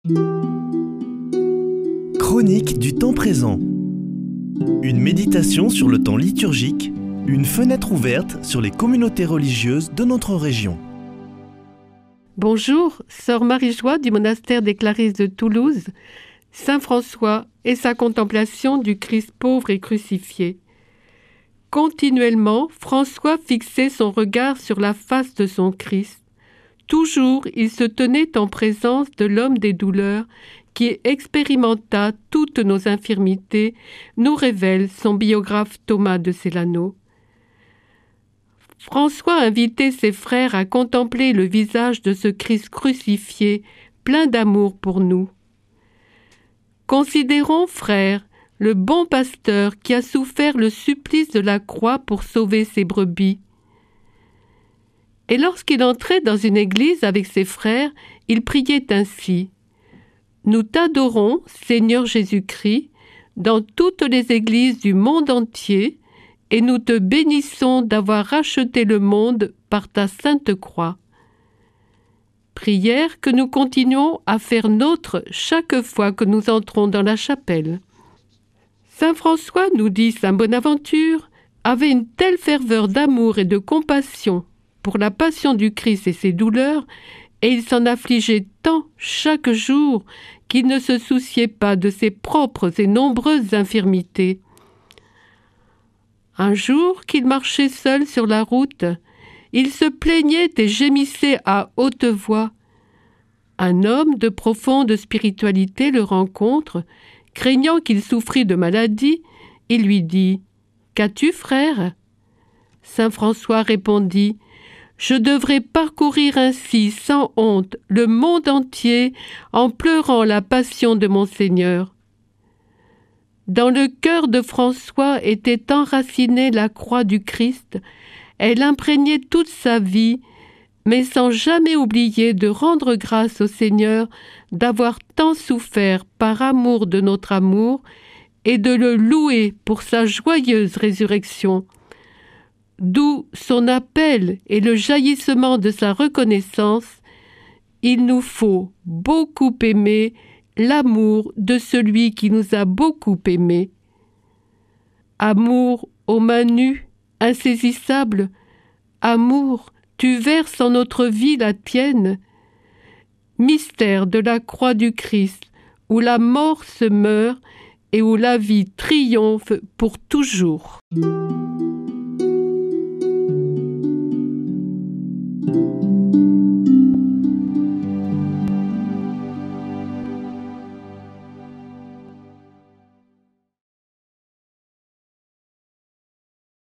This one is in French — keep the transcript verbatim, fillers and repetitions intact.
Chronique du temps présent. Une méditation sur le temps liturgique, une fenêtre ouverte sur les communautés religieuses de notre région. Bonjour, sœur Marie-Joie du monastère des Clarisses de Toulouse, Saint François et sa contemplation du Christ pauvre et crucifié. Continuellement, François fixait son regard sur la face de son Christ. Toujours, il se tenait en présence de l'homme des douleurs qui expérimenta toutes nos infirmités, nous révèle son biographe Thomas de Celano. François invitait ses frères à contempler le visage de ce Christ crucifié, plein d'amour pour nous. Considérons, frères, le bon pasteur qui a souffert le supplice de la croix pour sauver ses brebis. Et lorsqu'il entrait dans une église avec ses frères, il priait ainsi : « Nous t'adorons, Seigneur Jésus-Christ, dans toutes les églises du monde entier, et nous te bénissons d'avoir racheté le monde par ta sainte croix. » Prière que nous continuons à faire nôtre chaque fois que nous entrons dans la chapelle. Saint François, nous dit saint Bonaventure, avait une telle ferveur d'amour et de compassion pour la passion du Christ et ses douleurs, et il s'en affligeait tant chaque jour qu'il ne se souciait pas de ses propres et nombreuses infirmités. Un jour qu'il marchait seul sur la route, il se plaignait et gémissait à haute voix. Un homme de profonde spiritualité le rencontre, craignant qu'il souffrît de maladie, il lui dit : « Qu'as-tu, frère ?» Saint François répondit : « Je devrais parcourir ainsi, sans honte, le monde entier, en pleurant la passion de mon Seigneur. » Dans le cœur de François était enracinée la croix du Christ. Elle imprégnait toute sa vie, mais sans jamais oublier de rendre grâce au Seigneur d'avoir tant souffert par amour de notre amour et de le louer pour sa joyeuse résurrection. D'où son appel et le jaillissement de sa reconnaissance : il nous faut beaucoup aimer l'amour de celui qui nous a beaucoup aimés. Amour aux mains nues, insaisissable, amour, tu verses en notre vie la tienne. Mystère de la croix du Christ, où la mort se meurt et où la vie triomphe pour toujours.